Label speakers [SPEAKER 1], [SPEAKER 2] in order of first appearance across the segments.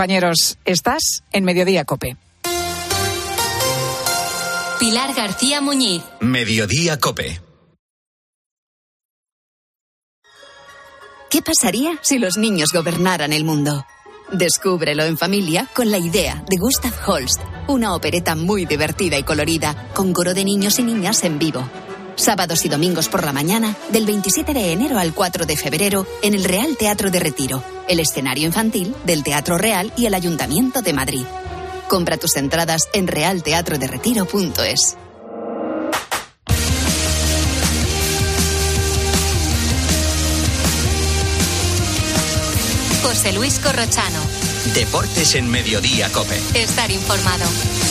[SPEAKER 1] Compañeros, estás en Mediodía COPE.
[SPEAKER 2] Pilar García Muñiz.
[SPEAKER 3] Mediodía COPE.
[SPEAKER 4] ¿Qué pasaría si los niños gobernaran el mundo? Descúbrelo en familia con La idea de Gustav Holst, una opereta muy divertida y colorida, con coro de niños y niñas en vivo. Sábados y domingos por la mañana, del 27 de enero al 4 de febrero, en el Real Teatro de Retiro, el escenario infantil del Teatro Real y el Ayuntamiento de Madrid. Compra tus entradas en realteatroderetiro.es.
[SPEAKER 2] José Luis Corrochano.
[SPEAKER 3] Deportes en Mediodía COPE.
[SPEAKER 2] Estar informado.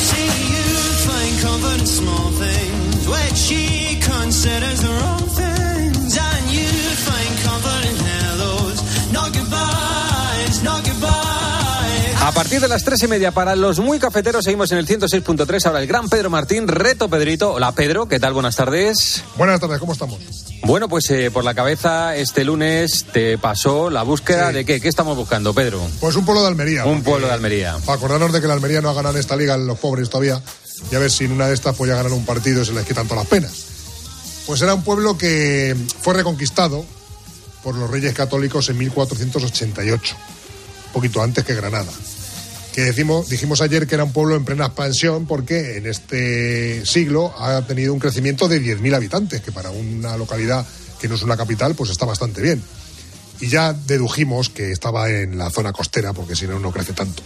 [SPEAKER 5] A partir de las 3:30 para los muy cafeteros seguimos en el 106.3. Ahora el gran Pedro Martín, reto Pedrito. Hola Pedro, ¿qué tal? Buenas tardes.
[SPEAKER 6] Buenas tardes, ¿cómo estamos?
[SPEAKER 5] Bueno, pues por la cabeza este lunes te pasó la búsqueda de ¿qué? ¿Qué estamos buscando, Pedro?
[SPEAKER 6] Pues un pueblo de Almería.
[SPEAKER 5] Un pueblo de Almería.
[SPEAKER 6] Para acordarnos de que la Almería no ha ganado en esta liga, los pobres todavía, y a ver si en una de estas pues ya ganan un partido y se les quitan todas las penas. Pues era un pueblo que fue reconquistado por los Reyes Católicos en 1488, un poquito antes que Granada. Que dijimos ayer que era un pueblo en plena expansión porque en este siglo ha tenido un crecimiento de 10.000 habitantes, que para una localidad que no es una capital pues está bastante bien. Y ya dedujimos que estaba en la zona costera, porque si no, no crece tanto.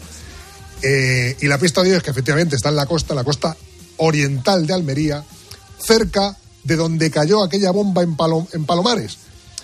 [SPEAKER 6] Y la pista de hoy es que efectivamente está en la costa oriental de Almería, cerca de donde cayó aquella bomba en Palomares,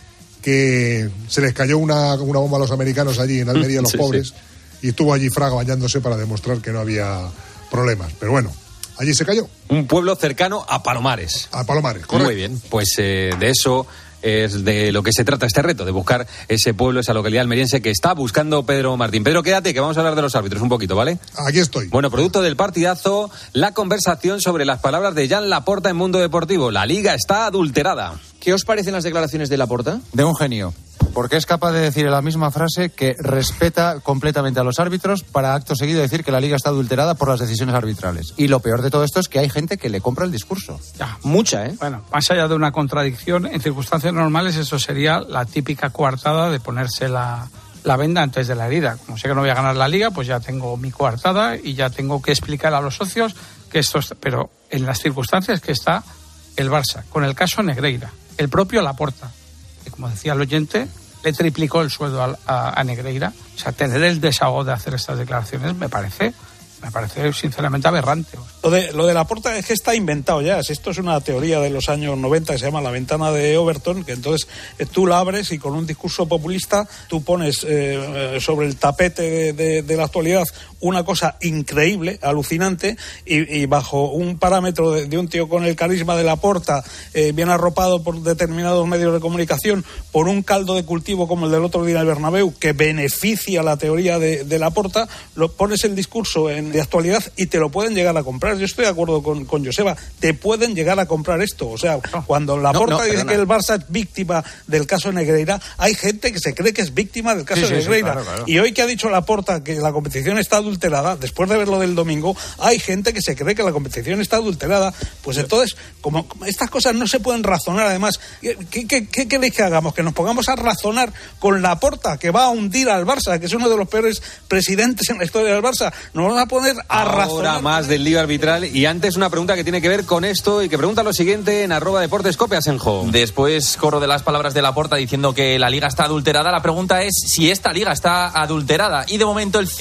[SPEAKER 6] que se les cayó una bomba a los americanos allí en Almería, los pobres. Sí. Y estuvo allí Fraga bañándose para demostrar que no había problemas. Pero bueno, allí se cayó.
[SPEAKER 5] Un pueblo cercano a Palomares.
[SPEAKER 6] A Palomares, correcto.
[SPEAKER 5] Muy bien, pues de eso es de lo que se trata este reto, de buscar ese pueblo, esa localidad almeriense que está buscando Pedro Martín. Pedro, quédate, que vamos a hablar de los árbitros un poquito, ¿vale?
[SPEAKER 6] Aquí estoy.
[SPEAKER 5] Bueno, producto del partidazo, la conversación sobre las palabras de Jan Laporta en Mundo Deportivo. La Liga está adulterada.
[SPEAKER 7] ¿Qué os parecen las declaraciones de Laporta?
[SPEAKER 8] De un genio. Porque es capaz de decir en la misma frase que respeta completamente a los árbitros para acto seguido decir que la Liga está adulterada por las decisiones arbitrales. Y lo peor de todo esto es que hay gente que le compra el discurso.
[SPEAKER 7] Ya, mucha, ¿eh?
[SPEAKER 9] Bueno, más allá de una contradicción, en circunstancias normales eso sería la típica coartada de ponerse la venda antes de la herida. Como sé que no voy a ganar la Liga, pues ya tengo mi coartada y ya tengo que explicar a los socios que esto es... Pero en las circunstancias que está el Barça, con el caso Negreira, el propio Laporta, que como decía el oyente, le triplicó el sueldo a Negreira. O sea, tener el desahogo de hacer estas declaraciones me parece sinceramente aberrante.
[SPEAKER 10] Lo de Laporta es que está inventado ya. Esto es una teoría de los años 90 que se llama la ventana de Overton, que entonces tú la abres y con un discurso populista tú pones sobre el tapete de la actualidad una cosa increíble, alucinante, y bajo un parámetro de un tío con el carisma de Laporta, bien arropado por determinados medios de comunicación, por un caldo de cultivo como el del otro día en el Bernabéu, que beneficia la teoría de Laporta, lo pones el discurso de actualidad y te lo pueden llegar a comprar. Yo estoy de acuerdo con Joseba, te pueden llegar a comprar esto. O sea, cuando Laporta dice que el Barça es víctima del caso Negreira, hay gente que se cree que es víctima del caso Negreira. Sí, claro. Y hoy que ha dicho Laporta que la competición está adulterada, después de ver lo del domingo, hay gente que se cree que la competición está adulterada. Pues entonces, como estas cosas no se pueden razonar, además, ¿qué queréis que hagamos? Que nos pongamos a razonar con Laporta, que va a hundir al Barça, que es uno de los peores presidentes en la historia del Barça. Nos vamos a poner a razonar.
[SPEAKER 5] Ahora más del lío arbitral. Y antes una pregunta que tiene que ver con esto y que pregunta lo siguiente en @deportescope, Asenjo.
[SPEAKER 7] Después corro de las palabras de Laporta diciendo que la Liga está adulterada. La pregunta es si esta Liga está adulterada. Y de momento el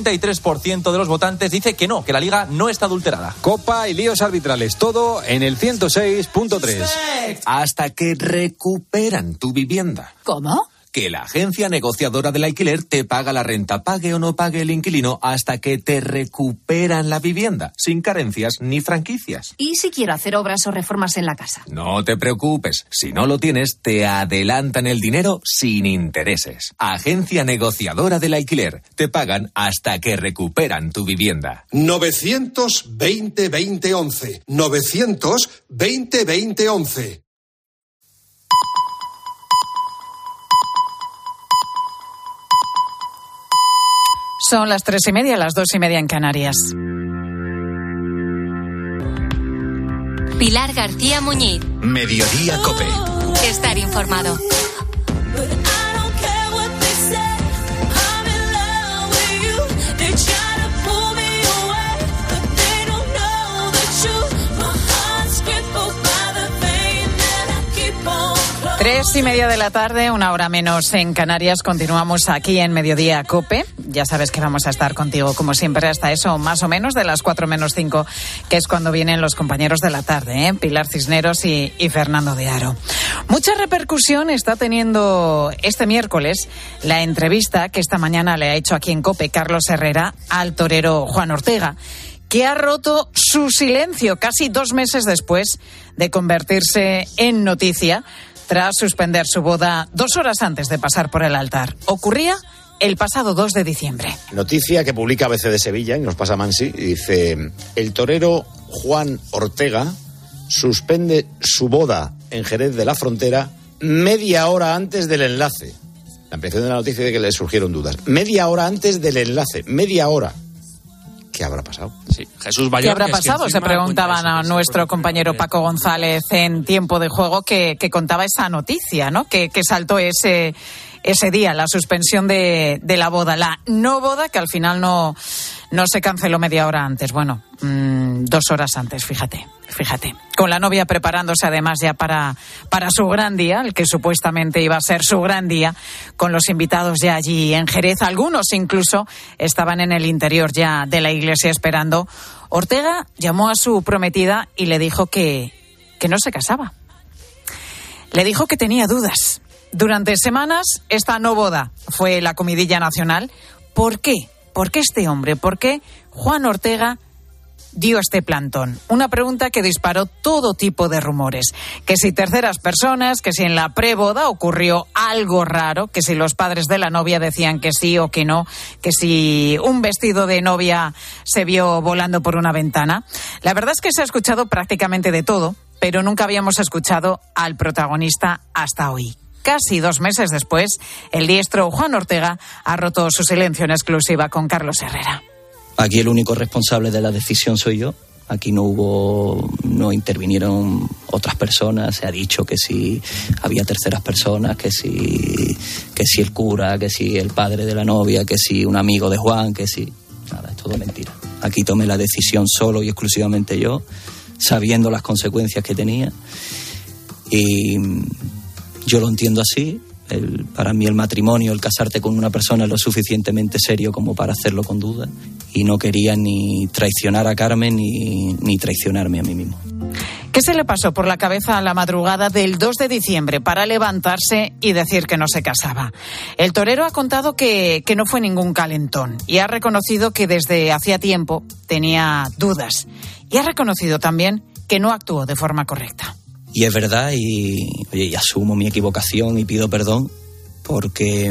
[SPEAKER 7] 53% de los votantes dice que no, que la Liga no está adulterada.
[SPEAKER 5] Copa y líos arbitrales, todo en el 106.3.
[SPEAKER 3] Hasta que recuperan tu vivienda.
[SPEAKER 4] ¿Cómo?
[SPEAKER 3] Que la agencia negociadora del alquiler te paga la renta, pague o no pague el inquilino, hasta que te recuperan la vivienda, sin carencias ni franquicias.
[SPEAKER 4] ¿Y si quiero hacer obras o reformas en la casa?
[SPEAKER 3] No te preocupes, si no lo tienes, te adelantan el dinero sin intereses. Agencia negociadora del alquiler, te pagan hasta que recuperan tu vivienda.
[SPEAKER 11] 920-2011, 920-2011.
[SPEAKER 1] Son las 3:30, las 2:30 en Canarias.
[SPEAKER 2] Pilar García Muñiz.
[SPEAKER 3] Mediodía COPE.
[SPEAKER 2] Estar informado.
[SPEAKER 1] Tres y media de la tarde, una hora menos en Canarias. Continuamos aquí en Mediodía COPE. Ya sabes que vamos a estar contigo, como siempre, hasta eso, más o menos de las 4:05, que es cuando vienen los compañeros de la tarde, Pilar Cisneros y Fernando de Aro. Mucha repercusión está teniendo este miércoles la entrevista que esta mañana le ha hecho aquí en COPE Carlos Herrera al torero Juan Ortega, que ha roto su silencio casi 2 meses después de convertirse en noticia tras suspender su boda 2 horas antes de pasar por el altar. Ocurría el pasado 2 de diciembre.
[SPEAKER 11] Noticia que publica ABC de Sevilla, y nos pasa Mansi, y dice: el torero Juan Ortega suspende su boda en Jerez de la Frontera media hora antes del enlace. La ampliación de la noticia de que le surgieron dudas. Media hora antes del enlace, media hora. ¿Qué habrá pasado?
[SPEAKER 12] Sí, Jesús Bayor,
[SPEAKER 1] ¿qué habrá pasado? Se preguntaban a nuestro compañero Paco González en Tiempo de Juego, que contaba esa noticia, ¿no? Que saltó ese día, la suspensión de la boda, la no boda, que al final no se canceló media hora antes. Bueno, 2 horas antes, fíjate. Con la novia preparándose además ya para su gran día, el que supuestamente iba a ser su gran día, con los invitados ya allí en Jerez. Algunos incluso estaban en el interior ya de la iglesia esperando. Ortega llamó a su prometida y le dijo que no se casaba. Le dijo que tenía dudas. Durante semanas, esta no boda fue la comidilla nacional. ¿Por qué? ¿Por qué este hombre? ¿Por qué Juan Ortega dio este plantón? Una pregunta que disparó todo tipo de rumores. Que si terceras personas, que si en la preboda ocurrió algo raro, que si los padres de la novia decían que sí o que no, que si un vestido de novia se vio volando por una ventana. La verdad es que se ha escuchado prácticamente de todo, pero nunca habíamos escuchado al protagonista hasta hoy. Casi 2 meses después, el diestro Juan Ortega ha roto su silencio en exclusiva con Carlos Herrera.
[SPEAKER 13] Aquí el único responsable de la decisión soy yo. Aquí no intervinieron otras personas. Se ha dicho que si había terceras personas, que si el cura, que si el padre de la novia, que si un amigo de Juan, que si... Nada, es todo mentira. Aquí tomé la decisión solo y exclusivamente yo, sabiendo las consecuencias que tenía. Y yo lo entiendo así. Para mí el matrimonio, el casarte con una persona es lo suficientemente serio como para hacerlo con duda. Y no quería ni traicionar a Carmen ni traicionarme a mí mismo.
[SPEAKER 1] ¿Qué se le pasó por la cabeza a la madrugada del 2 de diciembre para levantarse y decir que no se casaba? El torero ha contado que no fue ningún calentón y ha reconocido que desde hacía tiempo tenía dudas. Y ha reconocido también que no actuó de forma correcta.
[SPEAKER 13] Y es verdad, y asumo mi equivocación y pido perdón, porque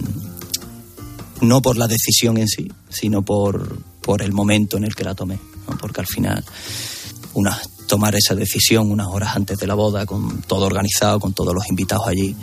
[SPEAKER 13] no por la decisión en sí, sino por el momento en el que la tomé, ¿no? Porque al final, tomar esa decisión unas horas antes de la boda, con todo organizado, con todos los invitados allí,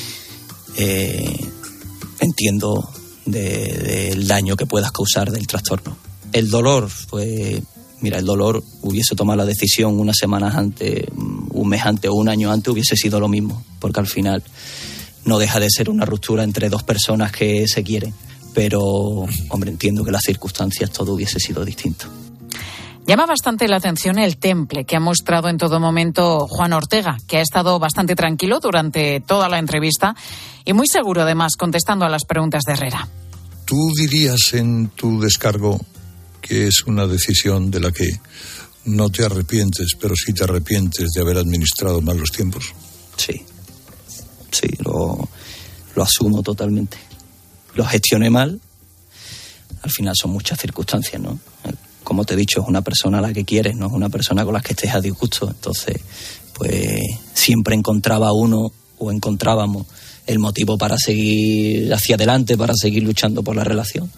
[SPEAKER 13] entiendo del daño que puedas causar, del trastorno. El dolor fue... Mira, el dolor, hubiese tomado la decisión unas semanas antes, un mes antes o un año antes, hubiese sido lo mismo, porque al final no deja de ser una ruptura entre 2 personas que se quieren. Pero, hombre, entiendo que las circunstancias todo hubiese sido distinto.
[SPEAKER 1] Llama bastante la atención el temple que ha mostrado en todo momento Juan Ortega, que ha estado bastante tranquilo durante toda la entrevista y muy seguro, además, contestando a las preguntas de Herrera.
[SPEAKER 14] ¿Tú dirías en tu descargo que es una decisión de la que no te arrepientes, pero sí te arrepientes de haber administrado mal los tiempos?
[SPEAKER 13] Sí, lo asumo totalmente. Lo gestioné mal. Al final son muchas circunstancias, ¿no? Como te he dicho, es una persona a la que quieres, no es una persona con la que estés a disgusto. Entonces, pues siempre encontrábamos el motivo para seguir hacia adelante, para seguir luchando por la relación.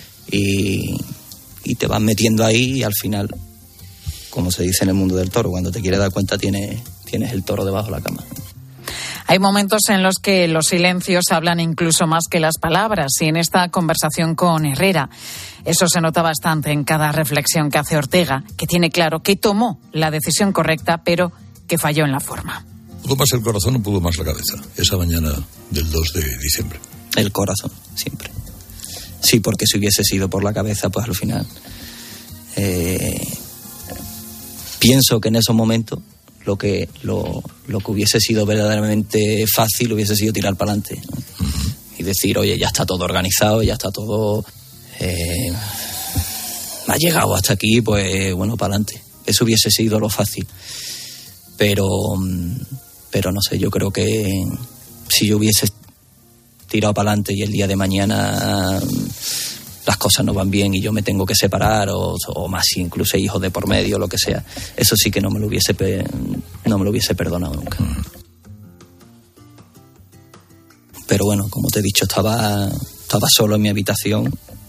[SPEAKER 13] Y te vas metiendo ahí y al final, como se dice en el mundo del toro, cuando te quieres dar cuenta tienes el toro debajo de la cama.
[SPEAKER 1] Hay momentos en los que los silencios hablan incluso más que las palabras, y en esta conversación con Herrera eso se nota bastante en cada reflexión que hace Ortega, que tiene claro que tomó la decisión correcta, pero que falló en la forma.
[SPEAKER 14] ¿Pudo más el corazón o pudo más la cabeza esa mañana del 2 de diciembre?
[SPEAKER 13] El corazón, siempre. Sí, porque si hubiese sido por la cabeza, pues al final pienso que en esos momentos lo que hubiese sido verdaderamente fácil hubiese sido tirar para adelante, ¿no? Y decir, oye, ya está todo organizado, ya está todo ha llegado hasta aquí, pues bueno, para adelante. Eso hubiese sido lo fácil, pero no sé, yo creo que si yo hubiese tirado para adelante y el día de mañana las cosas no van bien y yo me tengo que separar, o más si incluso hijos de por medio, lo que sea, eso sí que no me lo hubiese perdonado nunca. Pero bueno, como te he dicho, estaba solo en mi habitación.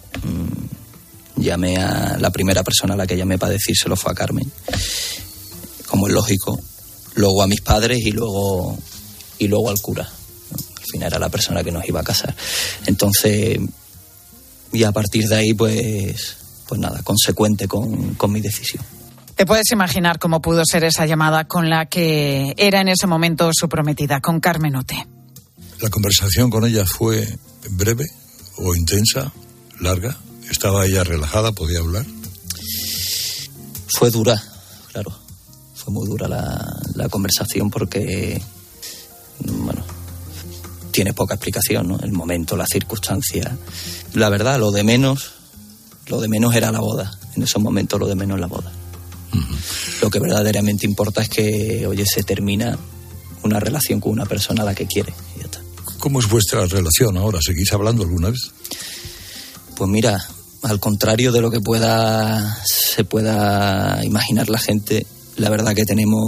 [SPEAKER 13] Llamé a la primera persona a la que llamé para decírselo fue a Carmen, como es lógico, luego a mis padres y luego al cura, ¿no? Al final era la persona que nos iba a casar. Entonces, y a partir de ahí, pues nada, consecuente con mi decisión.
[SPEAKER 1] ¿Te puedes imaginar cómo pudo ser esa llamada con la que era en ese momento su prometida, con Carmen Ote?
[SPEAKER 14] ¿La conversación con ella fue breve o intensa, larga? ¿Estaba ella relajada? ¿Podía hablar?
[SPEAKER 13] Fue dura, claro. Fue muy dura la conversación porque, bueno, tiene poca explicación, ¿no? El momento, la circunstancia. La verdad, lo de menos era la boda. En esos momentos lo de menos la boda. Uh-huh. Lo que verdaderamente importa es que, oye, se termina una relación con una persona a la que quiere y ya está.
[SPEAKER 14] ¿Cómo es vuestra relación ahora? ¿Seguís hablando alguna vez?
[SPEAKER 13] Pues mira, al contrario de lo que se pueda imaginar la gente, la verdad que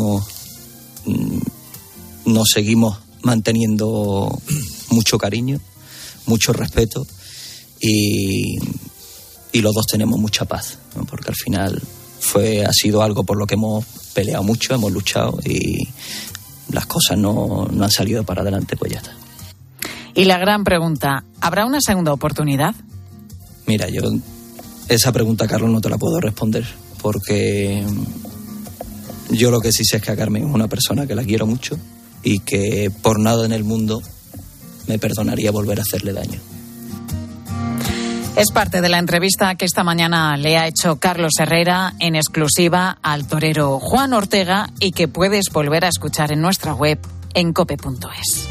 [SPEAKER 13] nos seguimos manteniendo mucho cariño, mucho respeto y los dos tenemos mucha paz, ¿no? Porque al final ha sido algo por lo que hemos peleado mucho, hemos luchado y las cosas no han salido para adelante, pues ya está.
[SPEAKER 1] Y la gran pregunta, ¿habrá una segunda oportunidad?
[SPEAKER 13] Mira, yo esa pregunta, Carlos, no te la puedo responder, porque yo lo que sí sé es que a Carmen es una persona que la quiero mucho y que por nada en el mundo me perdonaría volver a hacerle daño.
[SPEAKER 1] Es parte de la entrevista que esta mañana le ha hecho Carlos Herrera en exclusiva al torero Juan Ortega y que puedes volver a escuchar en nuestra web en cope.es.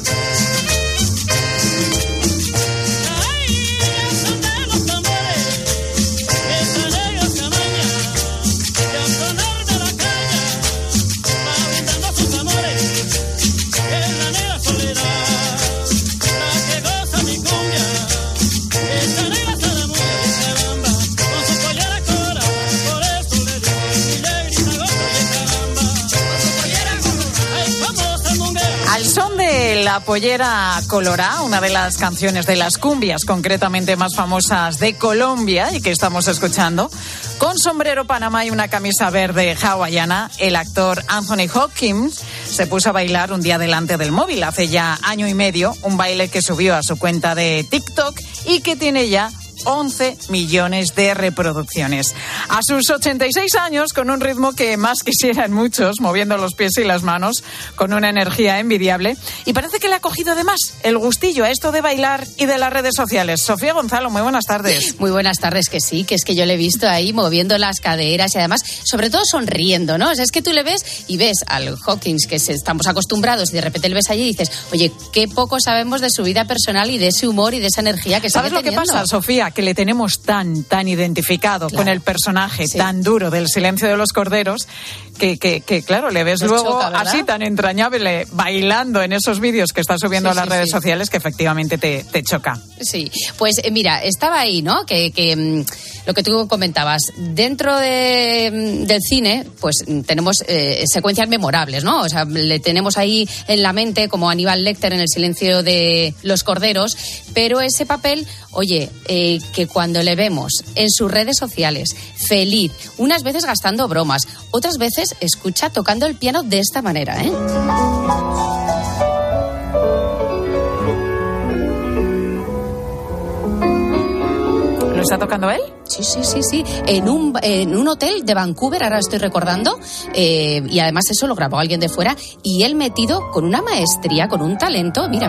[SPEAKER 1] La Pollera Colorá, una de las canciones de las cumbias concretamente más famosas de Colombia y que estamos escuchando, con sombrero panamá y una camisa verde hawaiana, el actor Anthony Hopkins se puso a bailar un día delante del móvil hace ya año y medio, un baile que subió a su cuenta de TikTok y que tiene ya 11 millones de reproducciones. A sus 86 años, con un ritmo que más quisieran muchos, moviendo los pies y las manos, con una energía envidiable. Y parece que le ha cogido además el gustillo a esto de bailar y de las redes sociales. Sofía Gonzalo, muy buenas tardes.
[SPEAKER 12] Muy buenas tardes, que sí, que es que yo le he visto ahí moviendo las caderas y además, sobre todo sonriendo, ¿no? O sea, es que tú le ves y ves al Hawkins, que estamos acostumbrados, y de repente le ves allí y dices, oye, qué poco sabemos de su vida personal y de ese humor y de esa energía que
[SPEAKER 1] ¿sabes
[SPEAKER 12] sigue teniendo?
[SPEAKER 1] ¿Sabes lo que pasa, Sofía? Que le tenemos tan identificado, claro, con el personaje tan duro del Silencio de los Corderos, que claro, le ves luego choca, así tan entrañable bailando en esos vídeos que está subiendo a las redes sociales que efectivamente te choca.
[SPEAKER 12] Sí, pues mira, estaba ahí, ¿no? Que lo que tú comentabas, dentro del cine, pues tenemos secuencias memorables, ¿no? O sea, le tenemos ahí en la mente como Aníbal Lecter en El Silencio de los Corderos, pero ese papel, oye, que cuando le vemos en sus redes sociales, feliz, unas veces gastando bromas, otras veces escucha tocando el piano de esta manera, ¿eh?
[SPEAKER 1] está tocando él?
[SPEAKER 12] Sí. En un hotel de Vancouver, ahora estoy recordando, y además eso lo grabó alguien de fuera, y él metido con una maestría, con un talento. Mira.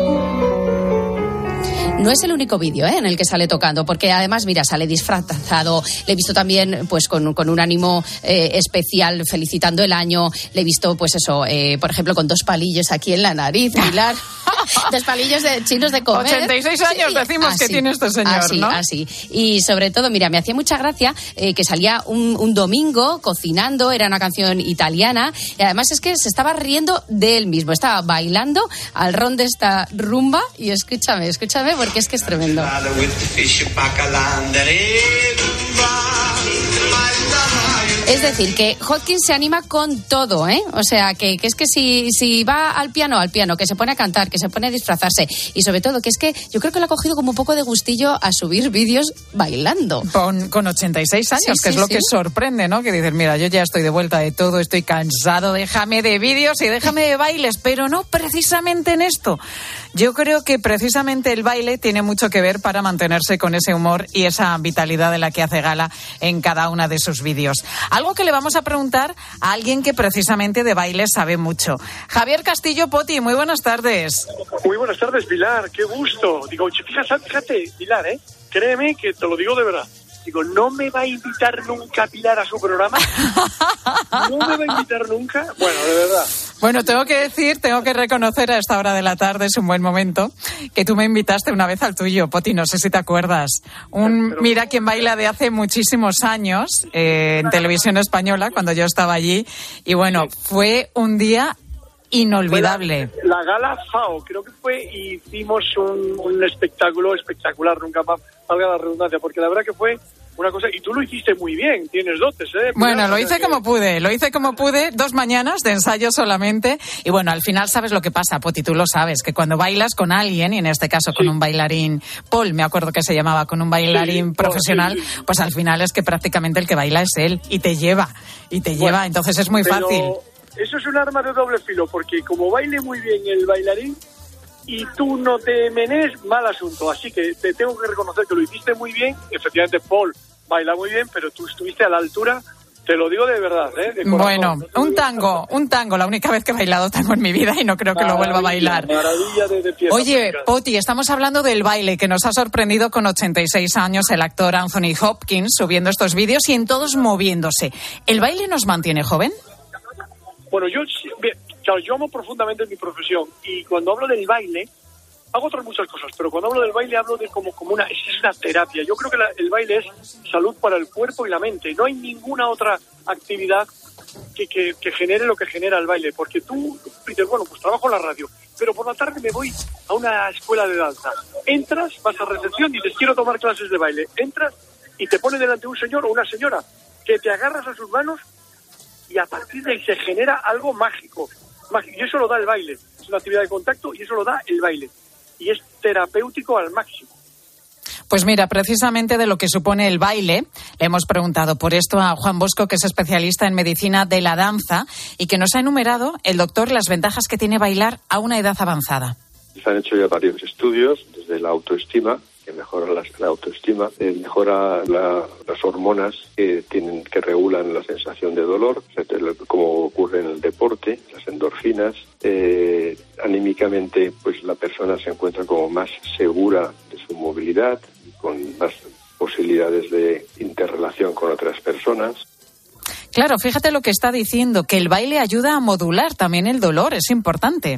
[SPEAKER 12] No es el único vídeo en el que sale tocando, porque además, mira, sale disfrazado. Le he visto también pues con un ánimo especial, felicitando el año. Le he visto, pues eso, por ejemplo, con 2 palillos aquí en la nariz, Pilar. 2 palillos chinos de comer.
[SPEAKER 1] 86 años decimos que tiene este señor, ¿no?
[SPEAKER 12] Así. Y sobre todo, mira, me hacía mucha gracia que salía un domingo cocinando, era una canción italiana, y además es que se estaba riendo de él mismo. Estaba bailando al ron de esta rumba, y escúchame, porque es que es tremendo. Es decir, que Hopkins se anima con todo, ¿eh? O sea, que es que si va al piano, que se pone a cantar, que se pone a disfrazarse, y sobre todo que es que yo creo que le ha cogido como un poco de gustillo a subir vídeos bailando.
[SPEAKER 1] Con 86 años, que es lo que sorprende, ¿no? Que dices, mira, yo ya estoy de vuelta de todo, estoy cansado, déjame de vídeos y déjame de bailes, pero no precisamente en esto. Yo creo que precisamente el baile tiene mucho que ver para mantenerse con ese humor y esa vitalidad de la que hace gala en cada una de sus vídeos. Algo que le vamos a preguntar a alguien que precisamente de baile sabe mucho. Javier Castillo Poti, muy buenas tardes.
[SPEAKER 15] Muy buenas tardes, Pilar, qué gusto. Digo, fíjate, Pilar, créeme que te lo digo de verdad. Digo, ¿no me va a invitar nunca Pilar a su programa? ¿No me va a invitar nunca? Bueno, de verdad.
[SPEAKER 1] Bueno, tengo que reconocer a esta hora de la tarde, es un buen momento, que tú me invitaste una vez al tuyo, Poti, no sé si te acuerdas. Mira quién baila de hace muchísimos años en Televisión Española, cuando yo estaba allí. Y bueno, fue un día inolvidable.
[SPEAKER 15] La gala FAO, creo que hicimos un espectáculo espectacular, nunca más valga la redundancia, porque la verdad que fue una cosa, y tú lo hiciste muy bien, tienes dotes,
[SPEAKER 1] Bueno, lo hice como pude, 2 mañanas de ensayo solamente, y bueno, al final sabes lo que pasa, Poti, tú lo sabes, que cuando bailas con alguien, y en este caso con un bailarín, Paul, me acuerdo que se llamaba, con un bailarín profesional, pues al final es que prácticamente el que baila es él, y te lleva, entonces es muy fácil.
[SPEAKER 15] Eso es un arma de doble filo, porque como baile muy bien el bailarín y tú no te menes, mal asunto. Así que te tengo que reconocer que lo hiciste muy bien. Efectivamente, Paul baila muy bien, pero tú estuviste a la altura, te lo digo de verdad, de corazón.
[SPEAKER 1] Bueno, un tango, la única vez que he bailado tango en mi vida y no creo que lo vuelva a bailar.
[SPEAKER 15] Maravilla de pieza.
[SPEAKER 1] Oye, Poti, estamos hablando del baile, que nos ha sorprendido con 86 años el actor Anthony Hopkins subiendo estos vídeos y en todos moviéndose. ¿El baile nos mantiene joven?
[SPEAKER 15] Bueno, yo amo profundamente mi profesión, y cuando hablo del baile, hago otras muchas cosas, pero cuando hablo del baile hablo de como es una terapia. Yo creo que el baile es salud para el cuerpo y la mente. No hay ninguna otra actividad que genere lo que genera el baile, porque tú dices, bueno, pues trabajo en la radio, pero por la tarde me voy a una escuela de danza. Entras, vas a recepción y dices, quiero tomar clases de baile. Entras y te pone delante un señor o una señora que te agarras a sus manos, y a partir de ahí se genera algo mágico. Y eso lo da el baile. Es una actividad de contacto y eso lo da el baile. Y es terapéutico al máximo.
[SPEAKER 1] Pues mira, precisamente de lo que supone el baile, le hemos preguntado por esto a Juan Bosco, que es especialista en medicina de la danza, y que nos ha enumerado, el doctor, las ventajas que tiene bailar a una edad avanzada.
[SPEAKER 16] Se han hecho ya varios estudios, desde la autoestima, que mejora la autoestima, mejora las hormonas que regulan la sensación de dolor, como ocurre en el deporte, las endorfinas. Anímicamente, pues la persona se encuentra como más segura de su movilidad, con más posibilidades de interrelación con otras personas.
[SPEAKER 1] Claro, fíjate lo que está diciendo, que el baile ayuda a modular también el dolor, es importante.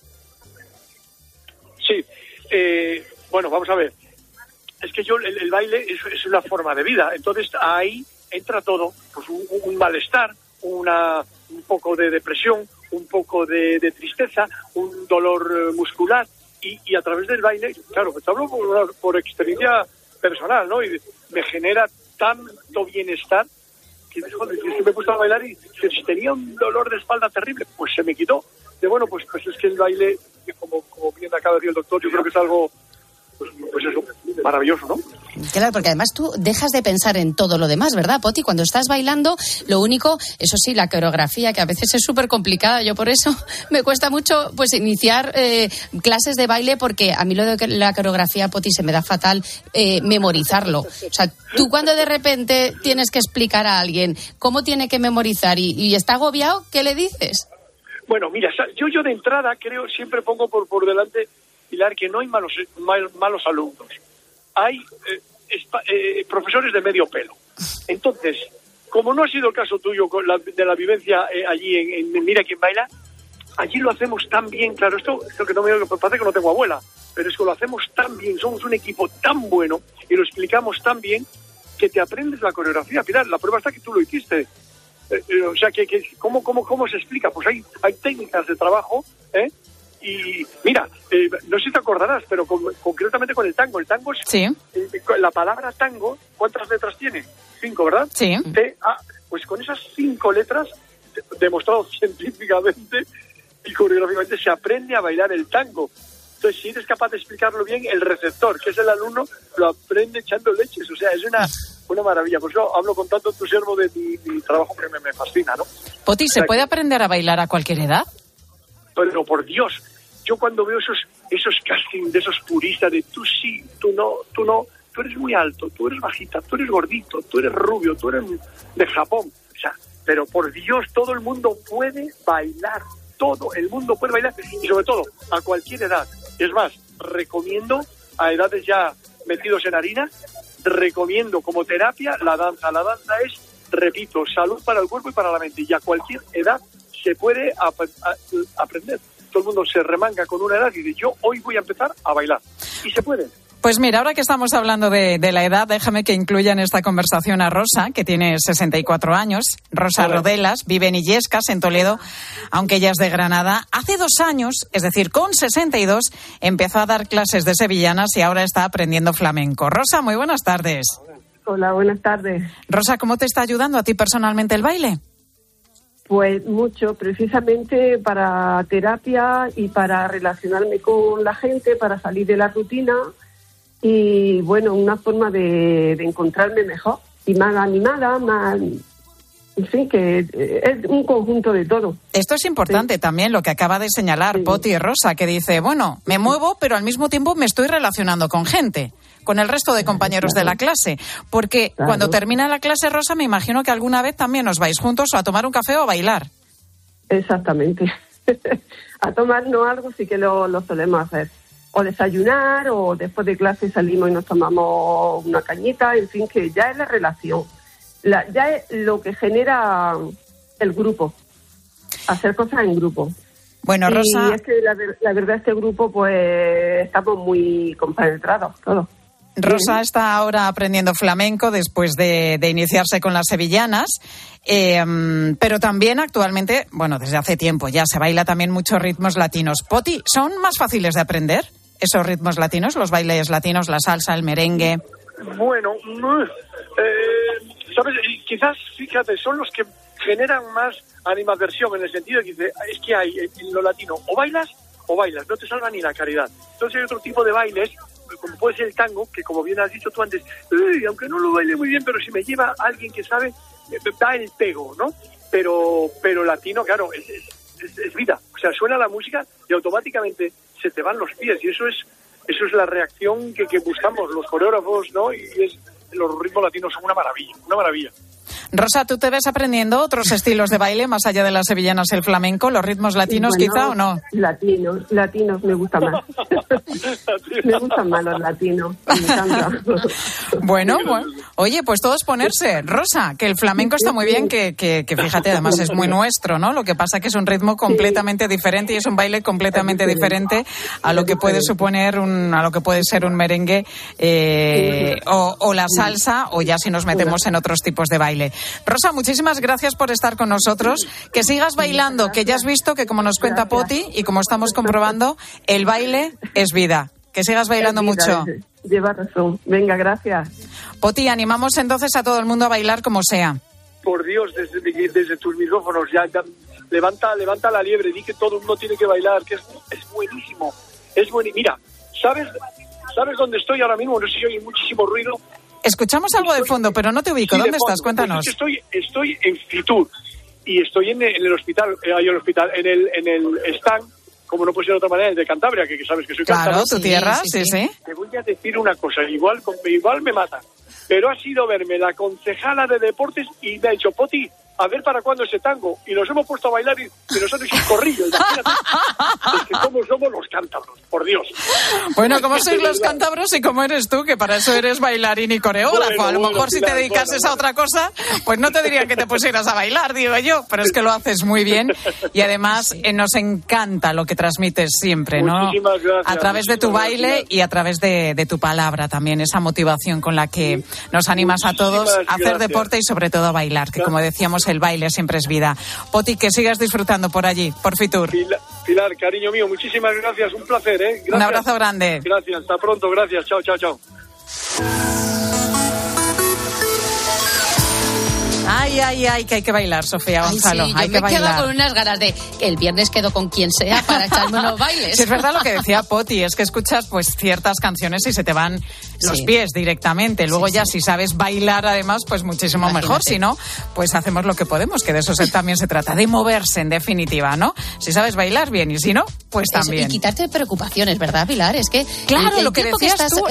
[SPEAKER 15] Sí, bueno, vamos a ver. Es que el baile es una forma de vida, entonces ahí entra todo, pues un malestar, un poco de depresión, un poco de tristeza, un dolor muscular, y a través del baile, claro, pues te hablo por experiencia personal, ¿no? Y me genera tanto bienestar que me he puesto a bailar y si tenía un dolor de espalda terrible, pues se me quitó. Bueno, pues es que el baile, como bien acaba de decir el doctor, yo creo que es algo pues eso, maravilloso, ¿no?
[SPEAKER 12] Claro, porque además tú dejas de pensar en todo lo demás, ¿verdad, Poti? Cuando estás bailando, lo único, eso sí, la coreografía, que a veces es súper complicada. Yo por eso me cuesta mucho pues iniciar clases de baile, porque a mí lo de la coreografía, Poti, se me da fatal memorizarlo. O sea, tú cuando de repente tienes que explicar a alguien cómo tiene que memorizar y está agobiado, ¿qué le dices?
[SPEAKER 15] Bueno, mira, yo de entrada creo, siempre pongo por delante, Pilar, que no hay malos alumnos. Hay profesores de medio pelo. Entonces, como no ha sido el caso tuyo de la vivencia allí en Mira Quién Baila, allí lo hacemos tan bien, claro, esto que no me parece que no tengo abuela, pero es que lo hacemos tan bien, somos un equipo tan bueno y lo explicamos tan bien que te aprendes la coreografía. Pilar, la prueba está que tú lo hiciste. O sea, ¿cómo se explica? Pues hay técnicas de trabajo, y mira, no sé si te acordarás, pero concretamente con el tango. El tango es...
[SPEAKER 1] Sí.
[SPEAKER 15] La palabra tango, ¿cuántas letras tiene? 5, ¿verdad?
[SPEAKER 1] Sí.
[SPEAKER 15] Pues con esas 5 letras, demostrado científicamente y coreográficamente, se aprende a bailar el tango. Entonces, si eres capaz de explicarlo bien, el receptor, que es el alumno, lo aprende echando leches. O sea, es una maravilla. Pues yo hablo con tanto entusiasmo de mi trabajo que me fascina, ¿no?
[SPEAKER 1] Poti, ¿se puede aprender a bailar a cualquier edad?
[SPEAKER 15] Pero por Dios, yo cuando veo esos castings de esos puristas de tú sí, tú no, tú eres muy alto, tú eres bajita, tú eres gordito, tú eres rubio, tú eres de Japón, o sea, pero por Dios, todo el mundo puede bailar, todo el mundo puede bailar, y sobre todo a cualquier edad. Es más, recomiendo a edades ya metidos en harina, recomiendo como terapia la danza. La danza es, repito, salud para el cuerpo y para la mente, y a cualquier edad se puede aprender. Todo el mundo se remanga con una edad y dice, yo hoy voy a empezar a bailar. Y se puede.
[SPEAKER 1] Pues mira, ahora que estamos hablando de la edad, déjame que incluya en esta conversación a Rosa, que tiene 64 años. Rosa Rodelas, vive en Illescas, en Toledo, aunque ella es de Granada. Hace 2 años, es decir, con 62, empezó a dar clases de sevillanas y ahora está aprendiendo flamenco. Rosa, muy buenas tardes.
[SPEAKER 17] Hola, buenas tardes.
[SPEAKER 1] Rosa, ¿cómo te está ayudando a ti personalmente el baile?
[SPEAKER 17] Pues mucho, precisamente para terapia y para relacionarme con la gente, para salir de la rutina y, bueno, una forma de encontrarme mejor y más animada, más... En fin, que es un conjunto de todo.
[SPEAKER 1] Esto es importante también, lo que acaba de señalar Poti y Rosa, que dice, bueno, me muevo, pero al mismo tiempo me estoy relacionando con gente, con el resto de compañeros de la clase. Porque cuando termina la clase, Rosa, me imagino que alguna vez también os vais juntos a tomar un café o a bailar.
[SPEAKER 17] Exactamente. A tomarnos algo sí que lo solemos hacer. O desayunar, o después de clase salimos y nos tomamos una cañita, en fin, que ya es la relación. Ya es lo que genera el grupo, hacer cosas en grupo.
[SPEAKER 1] Bueno, Rosa...
[SPEAKER 17] Y es que la verdad, este grupo, pues, estamos muy compenetrados todos.
[SPEAKER 1] Rosa está ahora aprendiendo flamenco después de iniciarse con las sevillanas, pero también actualmente, bueno, desde hace tiempo ya se baila también muchos ritmos latinos. Poti, ¿son más fáciles de aprender esos ritmos latinos, los bailes latinos, la salsa, el merengue?
[SPEAKER 15] Bueno, ¿sabes? Quizás, fíjate, son los que generan más animadversión, en el sentido de que dice, es que hay en lo latino, o bailas, no te salva ni la caridad. Entonces hay otro tipo de bailes, como puede ser el tango, que como bien has dicho tú antes, aunque no lo baile muy bien, pero si me lleva alguien que sabe, da el pego, ¿no? Pero latino, claro, es vida. O sea, suena la música y automáticamente se te van los pies, y eso es la reacción que buscamos los coreógrafos, ¿no? Y los ritmos latinos son una maravilla.
[SPEAKER 1] Rosa, ¿tú te ves aprendiendo otros estilos de baile más allá de las sevillanas, el flamenco, los ritmos latinos, bueno, quizá, o no?
[SPEAKER 17] Latinos me gusta más. Me gustan más los latinos, me encanta.
[SPEAKER 1] Bueno, oye, pues todo es ponerse. Rosa, que el flamenco está muy bien, que fíjate, además es muy nuestro, ¿no? Lo que pasa que es un ritmo completamente diferente y es un baile completamente diferente a lo que puede suponer a lo que puede ser un merengue o la salsa, o ya si nos metemos en otros tipos de baile. Rosa, muchísimas gracias por estar con nosotros. Que sigas bailando, que ya has visto que, como nos cuenta Poti y como estamos comprobando, el baile es vida. Que sigas bailando mucho.
[SPEAKER 17] Lleva razón. Venga, gracias.
[SPEAKER 1] Poti, animamos entonces a todo el mundo a bailar como sea.
[SPEAKER 15] Por Dios, desde tus micrófonos, ya levanta la liebre, di que todo el mundo tiene que bailar, que es buenísimo. Es buenísimo. Mira, ¿Sabes dónde estoy ahora mismo? No sé si oye muchísimo ruido.
[SPEAKER 1] Escuchamos algo de fondo, pero no te ubico.
[SPEAKER 15] Sí,
[SPEAKER 1] ¿Dónde
[SPEAKER 15] fondo.
[SPEAKER 1] estás? Cuéntanos.
[SPEAKER 15] Pues estoy en Fitur y estoy en el hospital, en el stand, como no puede ser de otra manera, el de Cantabria, que sabes que soy
[SPEAKER 1] Claro,
[SPEAKER 15] cántabro.
[SPEAKER 1] tu tierra, sí.
[SPEAKER 15] Te voy a decir una cosa, igual me mata, pero ha sido verme la concejala de deportes y me ha dicho, Poti, a ver para cuándo ese tango. Y nos hemos puesto a bailar y nos han hecho un corrillo. Imagínate. Es que somos los cántabros, por Dios.
[SPEAKER 1] Bueno, ¿cómo sois los cántabros y cómo eres tú? Que para eso eres bailarín y coreógrafo.
[SPEAKER 15] Bueno,
[SPEAKER 1] a lo mejor si te
[SPEAKER 15] Pilar,
[SPEAKER 1] dedicases a otra cosa, pues no te diría que te pusieras a bailar, digo yo. Pero es que lo haces muy bien y además nos encanta lo que transmites siempre, ¿no?
[SPEAKER 15] Muchísimas gracias.
[SPEAKER 1] A través de tu baile y a través de tu palabra también, esa motivación con la que nos animas a todos a hacer deporte y sobre todo a bailar, que como decíamos, el baile siempre es vida. Poti, que sigas disfrutando por allí, por Fitur.
[SPEAKER 15] Pilar, cariño mío, muchísimas gracias, un placer, ¿eh? Gracias.
[SPEAKER 1] Un abrazo grande.
[SPEAKER 15] Gracias, hasta pronto, gracias, chao, chao, chao.
[SPEAKER 1] Ay, que hay que bailar, Sofía Gonzalo.
[SPEAKER 12] Sí,
[SPEAKER 1] hay que bailar.
[SPEAKER 12] Me quedo con unas ganas de que el viernes quedo con quien sea para echarme unos bailes.
[SPEAKER 1] Sí, es verdad lo que decía Poti, es que escuchas pues ciertas canciones y se te van los pies directamente. Luego si sabes bailar además, pues muchísimo mejor. Si no, pues hacemos lo que podemos, que de eso también se trata, de moverse en definitiva, ¿no? Si sabes bailar bien y si no, pues también.
[SPEAKER 12] Y quitarte preocupaciones, ¿verdad, Pilar? Es que
[SPEAKER 1] claro, lo que decías tú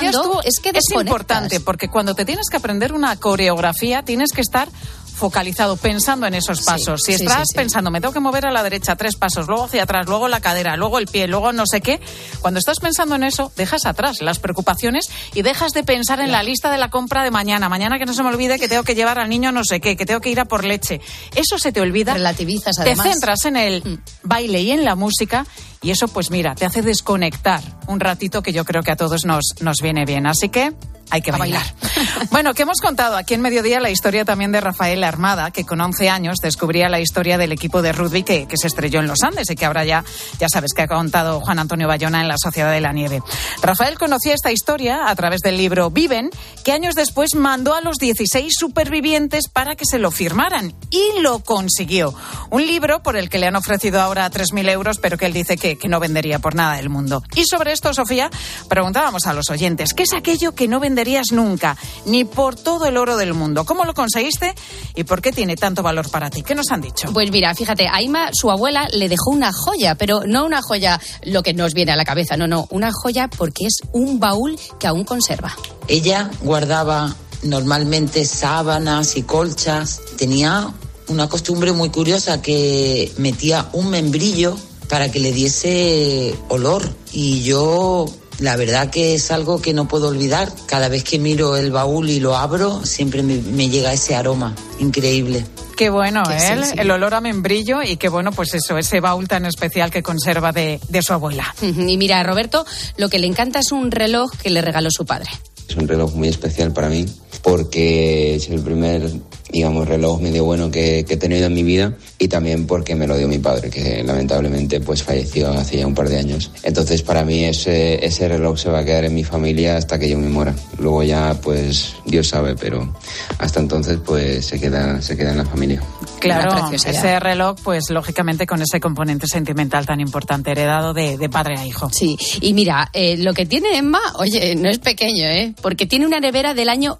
[SPEAKER 12] es que
[SPEAKER 1] es importante, porque cuando te tienes que aprender una coreografía, tienes que estar focalizado, pensando en esos pasos. Si estás pensando, me tengo que mover a la derecha 3 pasos, luego hacia atrás, luego la cadera, luego el pie, luego no sé qué, cuando estás pensando en eso, dejas atrás las preocupaciones y dejas de pensar en la lista de la compra de mañana que no se me olvide que tengo que llevar al niño no sé qué, que tengo que ir a por leche. Eso se te olvida.
[SPEAKER 12] Relativizas además.
[SPEAKER 1] Te centras en el baile y en la música y eso, pues mira, te hace desconectar un ratito que yo creo que a todos nos viene bien. Así que hay que bailar. Bueno, que hemos contado aquí en Mediodía la historia también de Rafael Armada, que con 11 años descubría la historia del equipo de rugby que se estrelló en los Andes y que ahora ya sabes que ha contado Juan Antonio Bayona en La Sociedad de la Nieve. Rafael conocía esta historia a través del libro Viven, que años después mandó a los 16 supervivientes para que se lo firmaran y lo consiguió. Un libro por el que le han ofrecido ahora 3.000 euros, pero que él dice que no vendería por nada del mundo. Y sobre esto, Sofía, preguntábamos a los oyentes, ¿qué es aquello que no venderías nunca, ni por todo el oro del mundo? ¿Cómo lo conseguiste y por qué tiene tanto valor para ti? ¿Qué nos han dicho?
[SPEAKER 12] Pues mira, fíjate, a Ima, su abuela, le dejó una joya, pero no una joya lo que nos viene a la cabeza, no, una joya porque es un baúl que aún conserva.
[SPEAKER 18] Ella guardaba normalmente sábanas y colchas. Tenía una costumbre muy curiosa que metía un membrillo para que le diese olor. Y yo, la verdad que es algo que no puedo olvidar. Cada vez que miro el baúl y lo abro, siempre me llega ese aroma increíble.
[SPEAKER 1] Qué bueno, el olor a membrillo y qué bueno, pues eso, ese baúl tan especial que conserva de su abuela.
[SPEAKER 12] Y mira, a Roberto lo que le encanta es un reloj que le regaló su padre.
[SPEAKER 19] Es un reloj muy especial para mí porque es el primer, digamos, reloj medio bueno que he tenido en mi vida y también porque me lo dio mi padre, que lamentablemente pues falleció hace ya un par de años. Entonces para mí ese reloj se va a quedar en mi familia hasta que yo me muera. Luego ya pues Dios sabe, pero hasta entonces pues se queda en la familia.
[SPEAKER 1] Claro, ese reloj pues lógicamente con ese componente sentimental tan importante, heredado de padre a hijo.
[SPEAKER 12] Sí, y mira, lo que tiene Emma, oye, no es pequeño, porque tiene una nevera del año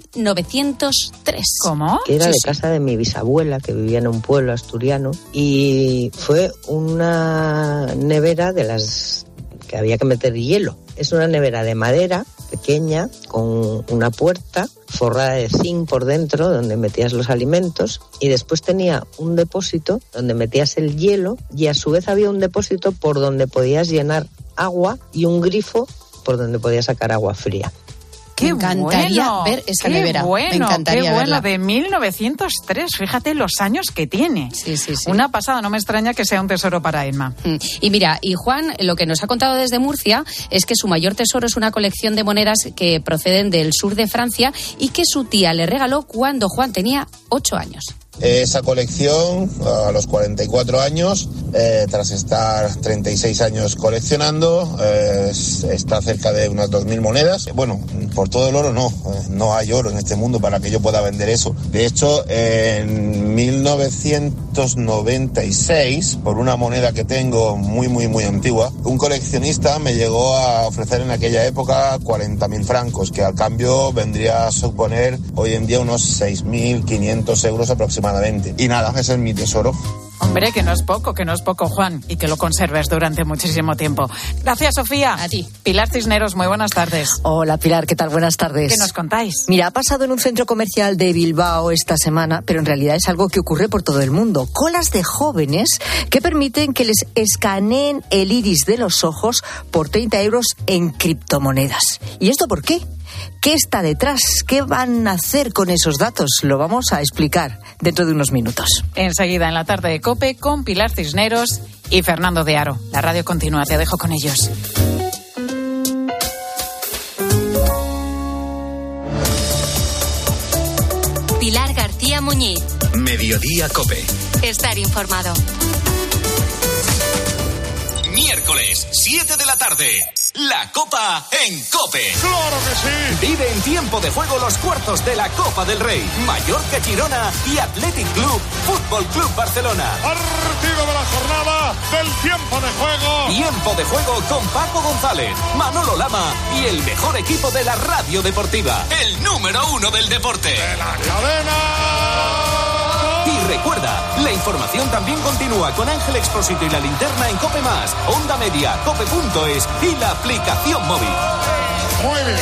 [SPEAKER 12] 1903.
[SPEAKER 1] ¿Cómo?
[SPEAKER 20] Que era de casa de mi bisabuela, que vivía en un pueblo asturiano, y fue una nevera de las que había que meter hielo. Es una nevera de madera, pequeña, con una puerta forrada de zinc por dentro, donde metías los alimentos, y después tenía un depósito donde metías el hielo, y a su vez había un depósito por donde podías llenar agua y un grifo por donde podías sacar agua fría.
[SPEAKER 12] Me encantaría ver esa nevera.
[SPEAKER 1] Bueno,
[SPEAKER 12] me encantaría verla.
[SPEAKER 1] De 1903, fíjate los años que tiene.
[SPEAKER 12] Sí.
[SPEAKER 1] Una pasada, no me extraña que sea un tesoro para Emma.
[SPEAKER 12] Y mira, y Juan, lo que nos ha contado desde Murcia es que su mayor tesoro es una colección de monedas que proceden del sur de Francia y que su tía le regaló cuando Juan tenía 8 años.
[SPEAKER 21] esa colección a los 44 años, tras estar 36 años coleccionando, está cerca de unas 2.000 monedas. Bueno, por todo el oro no hay oro en este mundo para que yo pueda vender eso. De hecho, en 1996, por una moneda que tengo muy antigua, un coleccionista me llegó a ofrecer en aquella época 40.000 francos, que al cambio vendría a suponer hoy en día unos 6.500 euros aproximadamente. Y nada, ese es mi tesoro.
[SPEAKER 1] Hombre, que no es poco, Juan, y que lo conserves durante muchísimo tiempo. Gracias, Sofía.
[SPEAKER 12] A ti.
[SPEAKER 1] Pilar Cisneros, muy buenas tardes.
[SPEAKER 22] Hola, Pilar, ¿qué tal? Buenas tardes.
[SPEAKER 1] ¿Qué nos contáis?
[SPEAKER 22] Mira, ha pasado en un centro comercial de Bilbao esta semana, pero en realidad es algo que ocurre por todo el mundo. Colas de jóvenes que permiten que les escaneen el iris de los ojos por 30 euros en criptomonedas. ¿Y esto por qué? ¿Qué está detrás? ¿Qué van a hacer con esos datos? Lo vamos a explicar dentro de unos minutos.
[SPEAKER 1] Enseguida en la tarde de COPE con Pilar Cisneros y Fernando de Aro. La radio continúa, te dejo con ellos.
[SPEAKER 2] Pilar García Muñiz.
[SPEAKER 3] Mediodía COPE.
[SPEAKER 2] Estar informado.
[SPEAKER 3] Miércoles, 7 de la tarde. La Copa en COPE.
[SPEAKER 10] ¡Claro que sí!
[SPEAKER 3] Vive en tiempo de juego los cuartos de la Copa del Rey. Mallorca, Girona y Athletic Club, Fútbol Club Barcelona.
[SPEAKER 10] Partido de la jornada del tiempo de juego.
[SPEAKER 3] Tiempo de juego con Paco González, Manolo Lama y el mejor equipo de la radio deportiva. El número 1 del deporte.
[SPEAKER 10] ¡De la cadena!
[SPEAKER 3] Y recuerda, la información también continúa con Ángel Expósito y la linterna en COPE+, Onda Media, COPE.es y la aplicación móvil.
[SPEAKER 10] Muy bien.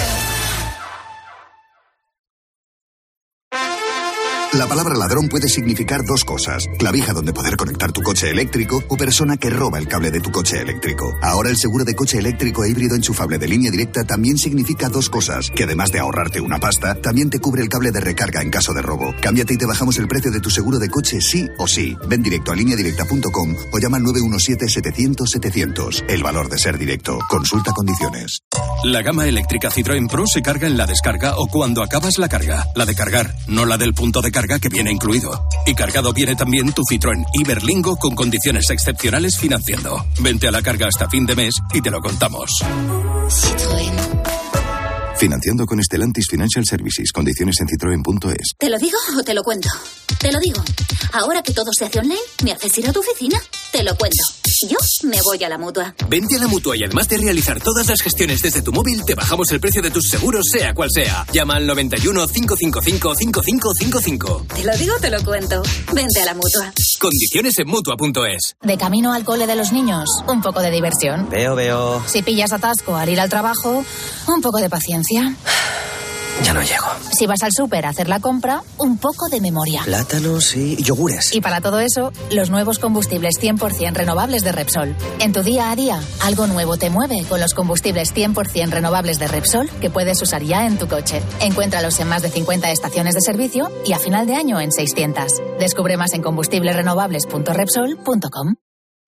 [SPEAKER 23] La palabra ladrón puede significar dos cosas: clavija donde poder conectar tu coche eléctrico o persona que roba el cable de tu coche eléctrico. Ahora el seguro de coche eléctrico e híbrido enchufable de Línea Directa también significa dos cosas, que además de ahorrarte una pasta, también te cubre el cable de recarga en caso de robo. Cámbiate y te bajamos el precio de tu seguro de coche sí o sí. Ven directo a lineadirecta.com o llama al 917-700-700. El valor de ser directo. Consulta condiciones.
[SPEAKER 24] La gama eléctrica Citroën Pro se carga en la descarga o cuando acabas la carga. La de cargar, no la del punto de carga que viene incluido. Y cargado viene también tu Citroën Iberlingo con condiciones excepcionales financiando. Vente a la carga hasta fin de mes y te lo contamos.
[SPEAKER 2] Citroën.
[SPEAKER 23] Financiando con Stellantis Financial Services. Condiciones en citroen.es.
[SPEAKER 25] ¿Te lo digo o te lo cuento? Te lo digo. Ahora que todo se hace online, ¿me haces ir a tu oficina? Te lo cuento. Yo me voy a la Mutua.
[SPEAKER 26] Vente a la Mutua y además de realizar todas las gestiones desde tu móvil, te bajamos el precio de tus seguros, sea cual sea. Llama al 91 555 5555.
[SPEAKER 25] Te lo digo, te lo cuento. Vente a la Mutua.
[SPEAKER 26] Condiciones en Mutua.es.
[SPEAKER 27] De camino al cole de los niños, un poco de diversión.
[SPEAKER 28] Veo.
[SPEAKER 27] Si pillas atasco al ir al trabajo, un poco de paciencia.
[SPEAKER 28] Ya no llego.
[SPEAKER 27] Si vas al súper a hacer la compra, un poco de memoria.
[SPEAKER 28] Plátanos y yogures.
[SPEAKER 27] Y para todo eso, los nuevos combustibles 100% renovables de Repsol. En tu día a día, algo nuevo te mueve con los combustibles 100% renovables de Repsol que puedes usar ya en tu coche. Encuéntralos en más de 50 estaciones de servicio y a final de año en 600. Descubre más en combustiblesrenovables.repsol.com.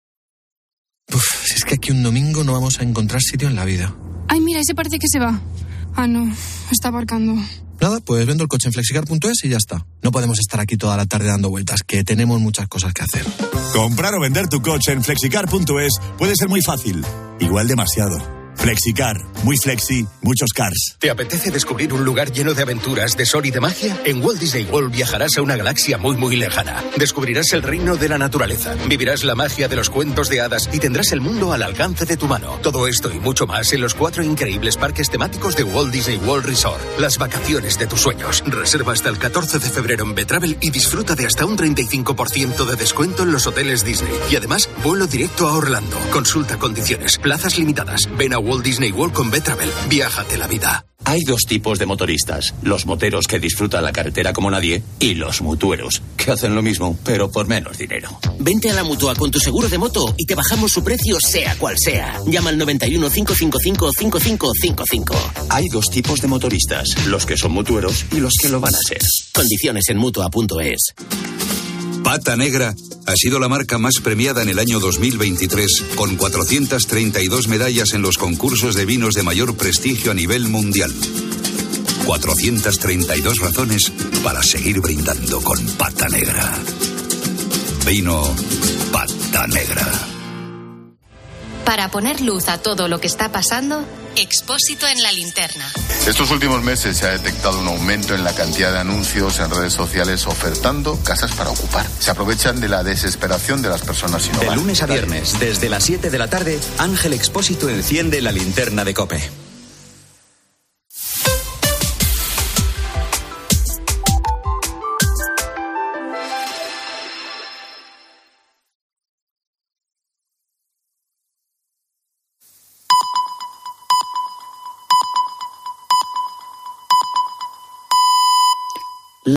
[SPEAKER 28] Si es que aquí un domingo no vamos a encontrar sitio en la vida.
[SPEAKER 29] Ay, mira, ese parece que se va. Ah, no, está aparcando.
[SPEAKER 28] Nada, pues vendo el coche en flexicar.es y ya está. No podemos estar aquí toda la tarde dando vueltas, que tenemos muchas cosas que hacer.
[SPEAKER 30] Comprar o vender tu coche en flexicar.es puede ser muy fácil, igual demasiado. Flexicar, muy flexi, muchos cars.
[SPEAKER 31] ¿Te apetece descubrir un lugar lleno de aventuras, de sol y de magia? En Walt Disney World viajarás a una galaxia muy lejana. Descubrirás el reino de la naturaleza, vivirás la magia de los cuentos de hadas y tendrás el mundo al alcance de tu mano. Todo esto y mucho más en los 4 increíbles parques temáticos de Walt Disney World Resort. Las vacaciones de tus sueños. Reserva hasta el 14 de febrero en Betravel y disfruta de hasta un 35% de descuento en los hoteles Disney. Y además, vuelo directo a Orlando. Consulta condiciones. Plazas limitadas. Ven a Walt Disney World con Betravel. Viájate la vida.
[SPEAKER 32] Hay dos tipos de motoristas. Los moteros que disfrutan la carretera como nadie y los mutueros, que hacen lo mismo, pero por menos dinero.
[SPEAKER 26] Vente a la Mutua con tu seguro de moto y te bajamos su precio sea cual sea. Llama al 91 555 5555.
[SPEAKER 32] Hay dos tipos de motoristas, los que son mutueros y los que lo van a ser.
[SPEAKER 26] Condiciones en Mutua.es.
[SPEAKER 33] Pata Negra ha sido la marca más premiada en el año 2023, con 432 medallas en los concursos de vinos de mayor prestigio a nivel mundial. 432 razones para seguir brindando con Pata Negra. Vino Pata Negra.
[SPEAKER 2] Para poner luz a todo lo que está pasando, Expósito en la linterna.
[SPEAKER 4] Estos últimos meses se ha detectado un aumento en la cantidad de anuncios en redes sociales ofertando casas para ocupar. Se aprovechan de la desesperación de las personas sin hogar.
[SPEAKER 5] De lunes a viernes, desde las 7 de la tarde, Ángel Expósito enciende la linterna de COPE.